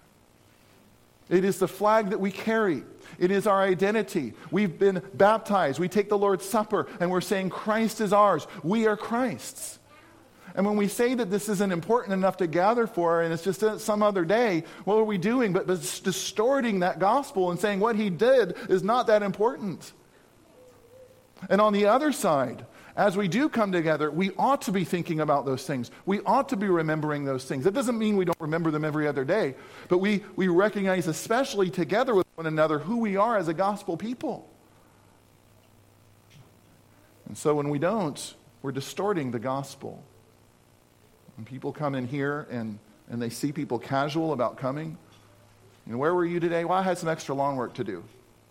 It is the flag that we carry. It is our identity. We've been baptized. We take the Lord's Supper, and we're saying Christ is ours. We are Christ's. And when we say that this isn't important enough to gather for, and it's just some other day, what are we doing but, but distorting that gospel and saying what He did is not that important? And on the other side, as we do come together, we ought to be thinking about those things. We ought to be remembering those things. That doesn't mean we don't remember them every other day, but we, we recognize, especially together with one another, who we are as a gospel people. And so when we don't, we're distorting the gospel. When people come in here and, and they see people casual about coming, you know, where were you today? Well, I had some extra lawn work to do.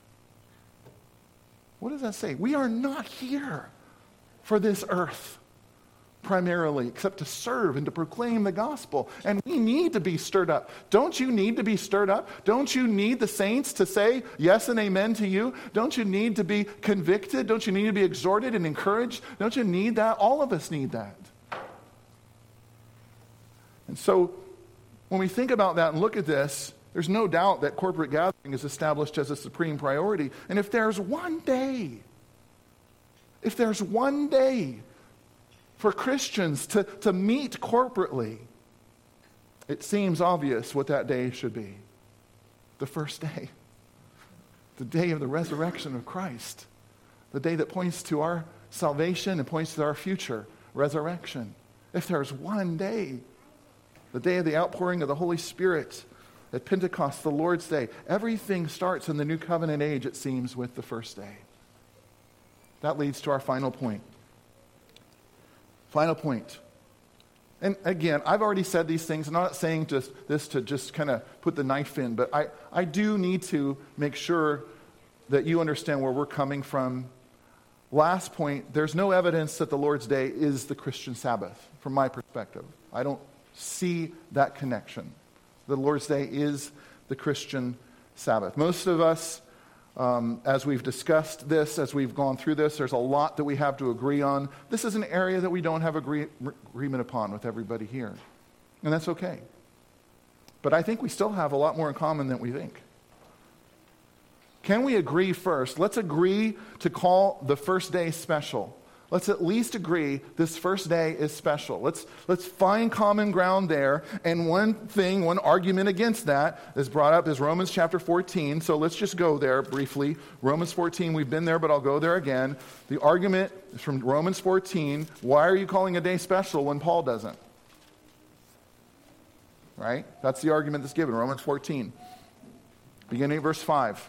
What does that say? We are not here for this earth primarily, except to serve and to proclaim the gospel. And we need to be stirred up. Don't you need to be stirred up? Don't you need the saints to say yes and amen to you? Don't you need to be convicted? Don't you need to be exhorted and encouraged? Don't you need that? All of us need that. And so When we think about that and look at this, there's no doubt that corporate gathering is established as a supreme priority. And if there's one day, if there's one day for Christians to, to meet corporately, it seems obvious what that day should be. The first day. The day of the resurrection of Christ. The day that points to our salvation and points to our future, resurrection. If there's one day, the day of the outpouring of the Holy Spirit at Pentecost, the Lord's Day, everything starts in the New Covenant age, it seems, with the first day. That leads to our final point. Final point. And again, I've already said these things. I'm not saying just this to just kind of put the knife in, but I, I do need to make sure that you understand where we're coming from. Last point, there's no evidence that the Lord's Day is the Christian Sabbath, from my perspective. I don't see that connection. The Lord's Day is the Christian Sabbath. Most of us, um, as we've discussed this, as we've gone through this, there's a lot that we have to agree on. This is an area that we don't have agree- agreement upon with everybody here. And that's okay. But I think we still have a lot more in common than we think. Can we agree first? Let's agree to call the first day special. Let's at least agree this first day is special. Let's, let's find common ground there. And one thing, one argument against that is brought up is Romans chapter fourteen. So let's just go there briefly. Romans fourteen, we've been there, but I'll go there again. The argument is from Romans fourteen. Why are you calling a day special when Paul doesn't? Right? That's the argument that's given, Romans fourteen. Beginning at verse five.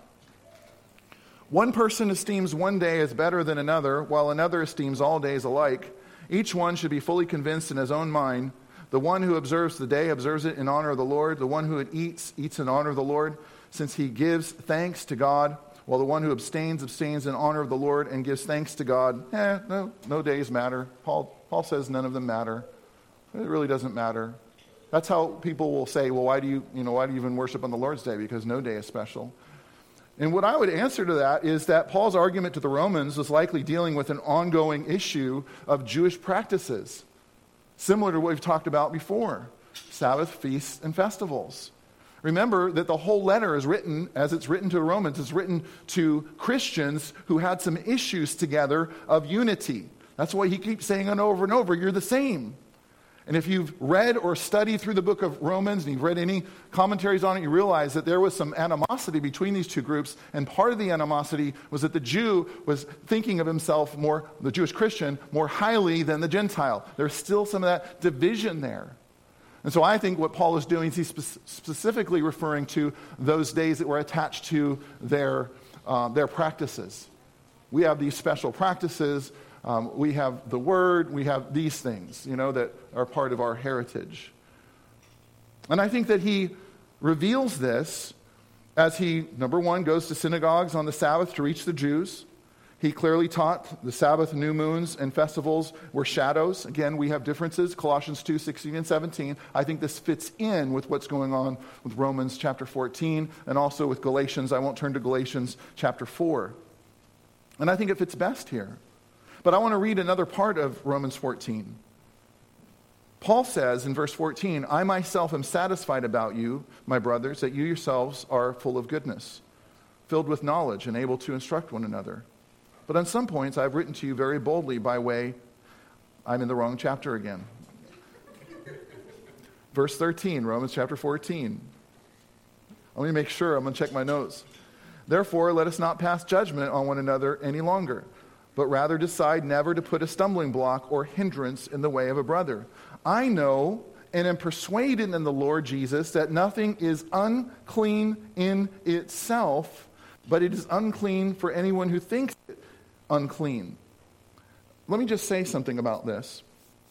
One person esteems one day as better than another, while another esteems all days alike. Each one should be fully convinced in his own mind. The one who observes the day observes it in honor of the Lord. The one who eats, eats in honor of the Lord, since he gives thanks to God, while the one who abstains, abstains in honor of the Lord and gives thanks to God. Eh, no, no days matter. Paul, Paul says none of them matter. It really doesn't matter. That's how people will say, well, why do you, you know, why do you even worship on the Lord's Day? Because no day is special. And what I would answer to that is that Paul's argument to the Romans was likely dealing with an ongoing issue of Jewish practices, similar to what we've talked about before, Sabbath, feasts, and festivals. Remember that the whole letter is written, as it's written to the Romans, it's written to Christians who had some issues together of unity. That's why he keeps saying it over and over, you're the same. And if you've read or studied through the book of Romans and you've read any commentaries on it, you realize that there was some animosity between these two groups. And part of the animosity was that the Jew was thinking of himself more, the Jewish Christian, more highly than the Gentile. There's still some of that division there. And so I think what Paul is doing is he's spe- specifically referring to those days that were attached to their, uh, their practices. We have these special practices. Um, we have the Word, we have these things, you know, that are part of our heritage. And I think that he reveals this as he, number one, goes to synagogues on the Sabbath to reach the Jews. He clearly taught the Sabbath, new moons, and festivals were shadows. Again, we have differences, Colossians two, sixteen and seventeen. I think this fits in with what's going on with Romans chapter fourteen and also with Galatians. I won't turn to Galatians chapter four. And I think it fits best here. But I want to read another part of Romans fourteen. Paul says in verse fourteen, I myself am satisfied about you, my brothers, that you yourselves are full of goodness, filled with knowledge and able to instruct one another. But on some points I have written to you very boldly by way, I'm in the wrong chapter again. Verse thirteen, Romans chapter fourteen. Let me make sure, I'm going to check my notes. Therefore, let us not pass judgment on one another any longer, but rather decide never to put a stumbling block or hindrance in the way of a brother. I know and am persuaded in the Lord Jesus that nothing is unclean in itself, but it is unclean for anyone who thinks it unclean. Let me just say something about this.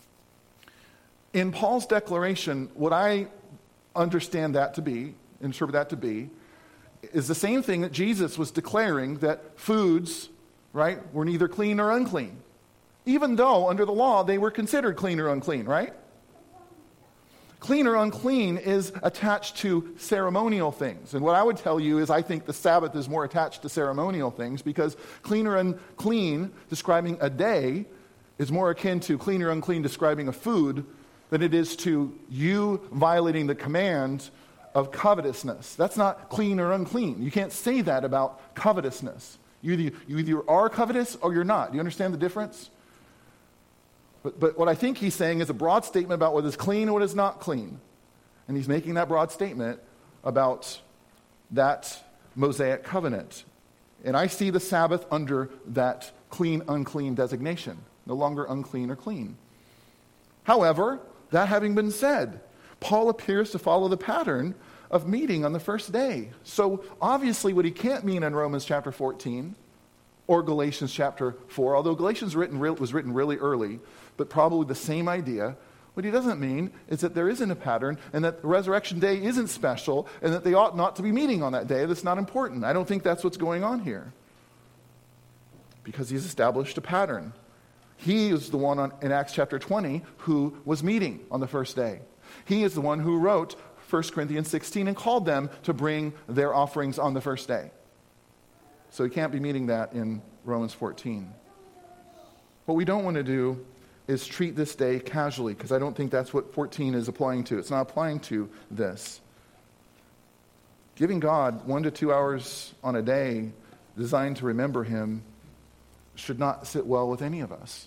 In Paul's declaration, what I understand that to be, interpret that to be, is the same thing that Jesus was declaring, that foods, right, were neither clean or unclean. Even though under the law they were considered clean or unclean, right? Clean or unclean is attached to ceremonial things. And what I would tell you is I think the Sabbath is more attached to ceremonial things, because clean or unclean describing a day is more akin to clean or unclean describing a food than it is to you violating the command of covetousness. That's not clean or unclean. You can't say that about covetousness. You either, you either are covetous or you're not. Do you understand the difference? But, but what I think he's saying is a broad statement about what is clean and what is not clean. And he's making that broad statement about that Mosaic covenant. And I see the Sabbath under that clean, unclean designation. No longer unclean or clean. However, that having been said, Paul appears to follow the pattern of meeting on the first day. So obviously what he can't mean in Romans chapter fourteen or Galatians chapter four, although Galatians written, was written really early, but probably the same idea. What he doesn't mean is that there isn't a pattern and that the resurrection day isn't special and that they ought not to be meeting on that day. That's not important. I don't think that's what's going on here. Because he's established a pattern. He is the one on, in Acts chapter twenty who was meeting on the first day. He is the one who wrote First Corinthians sixteen and called them to bring their offerings on the first day. So he can't be meeting that in Romans fourteen. What we don't want to do is treat this day casually, because I don't think that's what fourteen is applying to. It's not applying to this. Giving God one to two hours on a day designed to remember him should not sit well with any of us.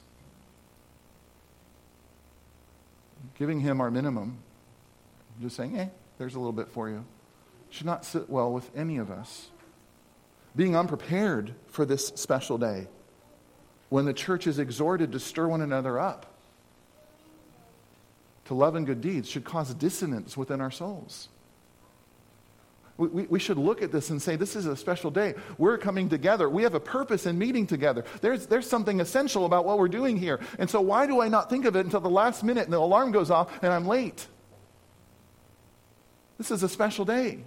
Giving him our minimum, just saying, hey, there's a little bit for you, should not sit well with any of us. Being unprepared for this special day, when the church is exhorted to stir one another up to love and good deeds, should cause dissonance within our souls. We, we, we should look at this and say, this is a special day. We're coming together. We have a purpose in meeting together. There's, there's something essential about what we're doing here. And so why do I not think of it until the last minute and the alarm goes off and I'm late? This is a special day.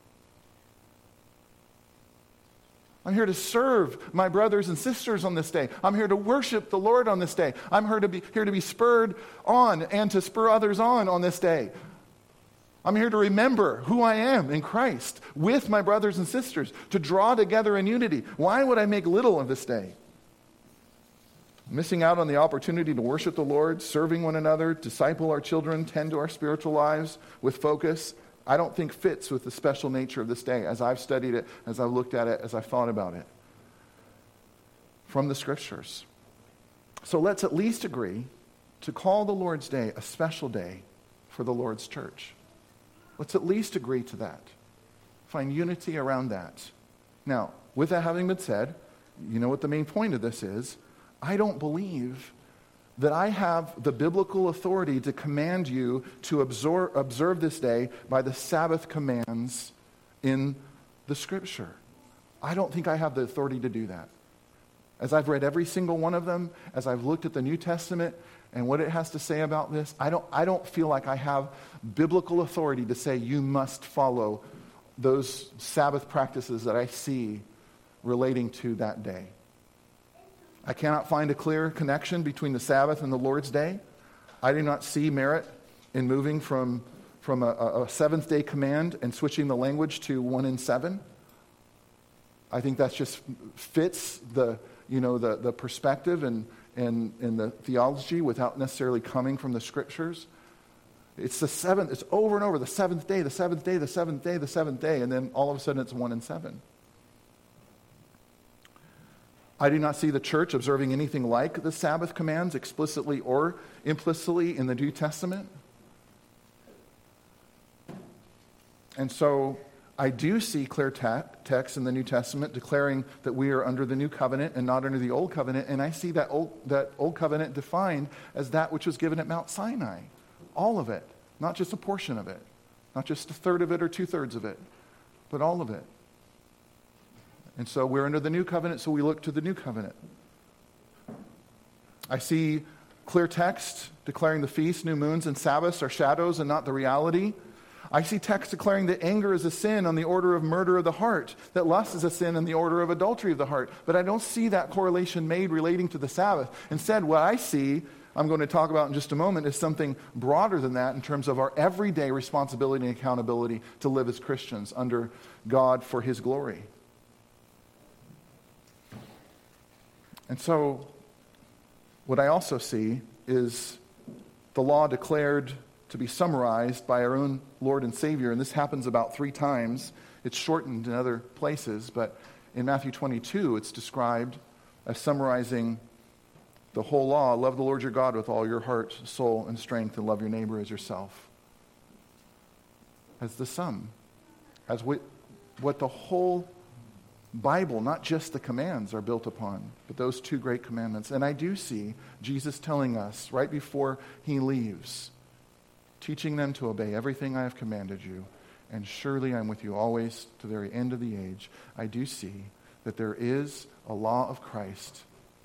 I'm here to serve my brothers and sisters on this day. I'm here to worship the Lord on this day. I'm here to be, here to be spurred on and to spur others on on this day. I'm here to remember who I am in Christ with my brothers and sisters, to draw together in unity. Why would I make little of this day? Missing out on the opportunity to worship the Lord, serving one another, disciple our children, tend to our spiritual lives with focus, I don't think fits with the special nature of this day as I've studied it, as I've looked at it, as I've thought about it from the Scriptures. So let's at least agree to call the Lord's Day a special day for the Lord's church. Let's at least agree to that. Find unity around that. Now, with that having been said, you know what the main point of this is. I don't believe that I have the biblical authority to command you to observe, observe this day by the Sabbath commands in the Scripture. I don't think I have the authority to do that. As I've read every single one of them, as I've looked at the New Testament and what it has to say about this, I don't, I don't feel like I have biblical authority to say you must follow those Sabbath practices that I see relating to that day. I cannot find a clear connection between the Sabbath and the Lord's Day. I do not see merit in moving from, from a, a seventh day command and switching the language to one in seven. I think that just fits the, you know, the, the perspective and, and, and the theology without necessarily coming from the Scriptures. It's the seventh, it's over and over, the seventh day, the seventh day, the seventh day, the seventh day, and then all of a sudden it's one in seven. I do not see the church observing anything like the Sabbath commands explicitly or implicitly in the New Testament. And so I do see clear te- texts in the New Testament declaring that we are under the new covenant and not under the old covenant. And I see that old, that old covenant defined as that which was given at Mount Sinai. All of it, not just a portion of it, not just a third of it or two-thirds of it, but all of it. And so we're under the new covenant, so we look to the new covenant. I see clear text declaring the feasts, new moons, and Sabbaths are shadows and not the reality. I see text declaring that anger is a sin on the order of murder of the heart, that lust is a sin on the order of adultery of the heart. But I don't see that correlation made relating to the Sabbath. Instead, what I see, I'm going to talk about in just a moment, is something broader than that in terms of our everyday responsibility and accountability to live as Christians under God for His glory. And so, what I also see is the law declared to be summarized by our own Lord and Savior, and this happens about three times. It's shortened in other places, but in Matthew twenty-two, it's described as summarizing the whole law. Love the Lord your God with all your heart, soul, and strength, and love your neighbor as yourself. As the sum, as what, what the whole Bible, not just the commands, are built upon, but those two great commandments. And I do see Jesus telling us right before he leaves, teaching them to obey everything I have commanded you, and surely I'm with you always to the very end of the age. I do see that there is a law of Christ.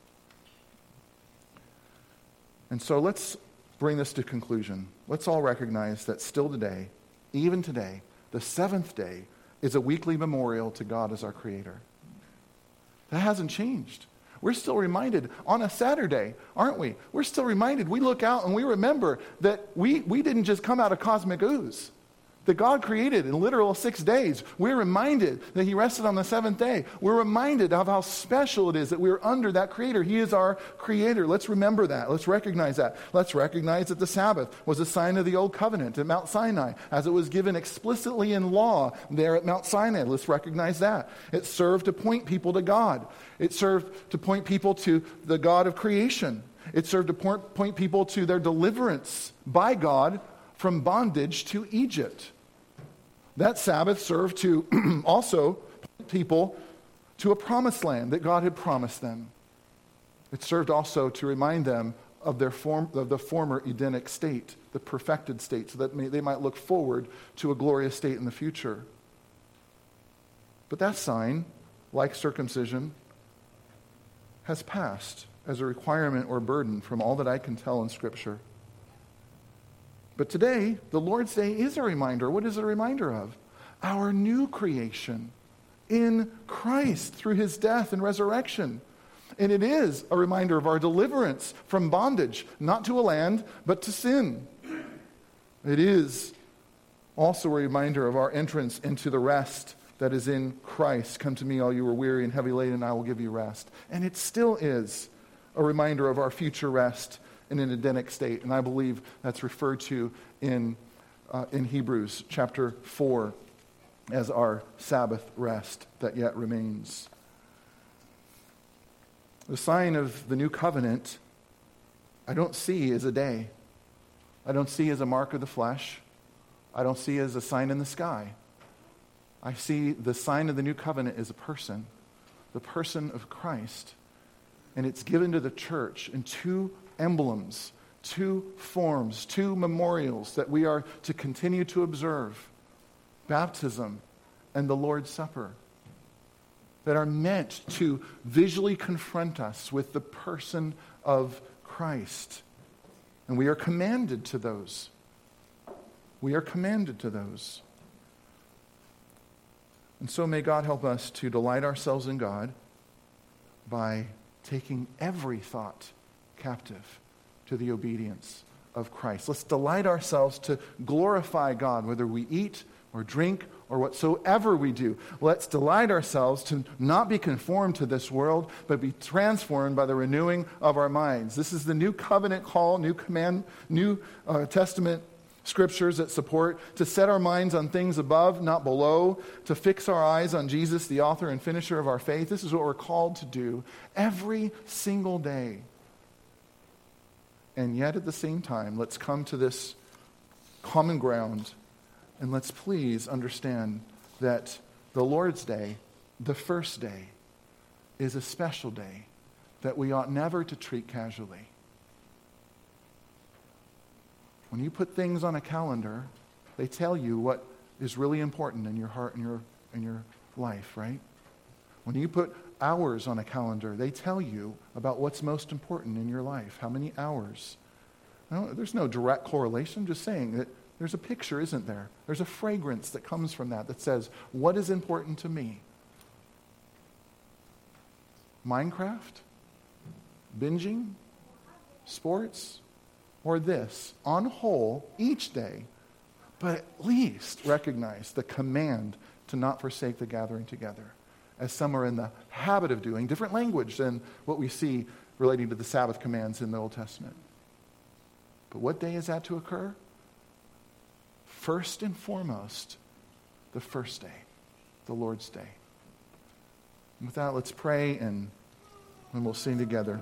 And so let's bring this to conclusion. Let's all recognize that still today, even today, the seventh day is a weekly memorial to God as our Creator. That hasn't changed. We're still reminded on a Saturday, aren't we? We're still reminded. We look out and we remember that we, we didn't just come out of cosmic ooze. That God created in literal six days. We're reminded that he rested on the seventh day. We're reminded of how special it is that we're under that Creator. He is our Creator. Let's remember that. Let's recognize that. Let's recognize that the Sabbath was a sign of the Old Covenant at Mount Sinai, as it was given explicitly in law there at Mount Sinai. Let's recognize that. It served to point people to God. It served to point people to the God of creation. It served to point, point people to their deliverance by God from bondage to Egypt. That Sabbath served to also point people to a promised land that God had promised them. It served also to remind them of their form, of the former Edenic state, the perfected state, so that may, they might look forward to a glorious state in the future. But that sign, like circumcision, has passed as a requirement or burden from all that I can tell in Scripture. But today, the Lord's Day is a reminder. What is it a reminder of? Our new creation in Christ through his death and resurrection. And it is a reminder of our deliverance from bondage, not to a land, but to sin. It is also a reminder of our entrance into the rest that is in Christ. Come to me, all you who are weary and heavy laden, and I will give you rest. And it still is a reminder of our future rest in an Edenic state, and I believe that's referred to in uh, in Hebrews chapter four as our Sabbath rest that yet remains. The sign of the new covenant, I don't see as a day. I don't see as a mark of the flesh. I don't see as a sign in the sky. I see the sign of the new covenant as a person, the person of Christ, and it's given to the church in two emblems, two forms, two memorials that we are to continue to observe: baptism and the Lord's Supper, that are meant to visually confront us with the person of Christ. And we are commanded to those. We are commanded to those. And so may God help us to delight ourselves in God by taking every thought captive to the obedience of Christ. Let's delight ourselves to glorify God, whether we eat or drink or whatsoever we do. Let's delight ourselves to not be conformed to this world, but be transformed by the renewing of our minds. This is the new covenant call, new command, new uh, Testament scriptures that support to set our minds on things above, not below, to fix our eyes on Jesus, the author and finisher of our faith. This is what we're called to do every single day. And yet at the same time, let's come to this common ground and let's please understand that the Lord's Day, the first day, is a special day that we ought never to treat casually. When you put things on a calendar, they tell you what is really important in your heart and your, in your life, right? When you put hours on a calendar, they tell you about what's most important in your life. How many hours? No, there's no direct correlation. I'm just saying that there's a picture, isn't there? There's a fragrance that comes from that that says, what is important to me? Minecraft? Binging? Sports? Or this? On whole, each day, but at least recognize the command to not forsake the gathering together, as some are in the habit of doing, different language than what we see relating to the Sabbath commands in the Old Testament. But what day is that to occur? First and foremost, the first day, the Lord's Day. And with that, let's pray and, and we'll sing together.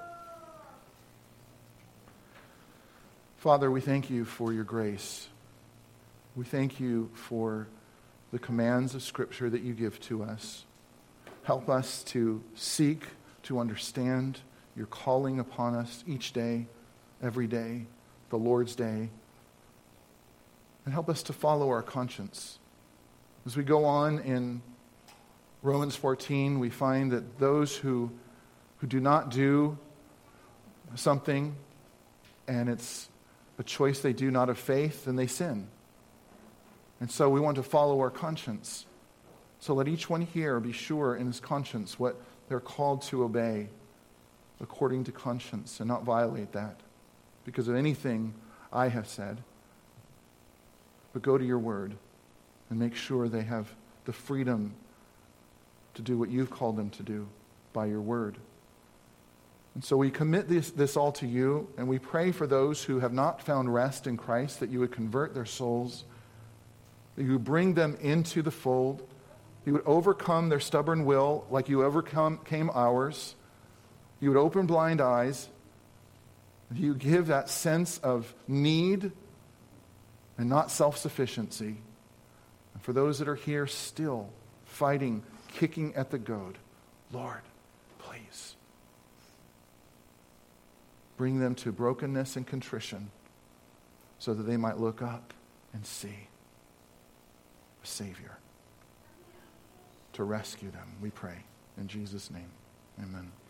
Father, we thank you for your grace. We thank you for the commands of Scripture that you give to us. Help us to seek to understand your calling upon us each day, every day, the Lord's Day. And help us to follow our conscience. As we go on in Romans fourteen, we find that those who, who do not do something, and it's a choice they do not of faith, then they sin. And so we want to follow our conscience. So let each one here be sure in his conscience what they're called to obey according to conscience and not violate that because of anything I have said. But go to your word and make sure they have the freedom to do what you've called them to do by your word. And so we commit this, this all to you, and we pray for those who have not found rest in Christ, that you would convert their souls, that you would bring them into the fold, you would overcome their stubborn will like you overcame ours, you would open blind eyes, you would give that sense of need and not self-sufficiency. And for those that are here still fighting, kicking at the goad, Lord, please bring them to brokenness and contrition so that they might look up and see a Savior to rescue them. We pray in Jesus' name. Amen.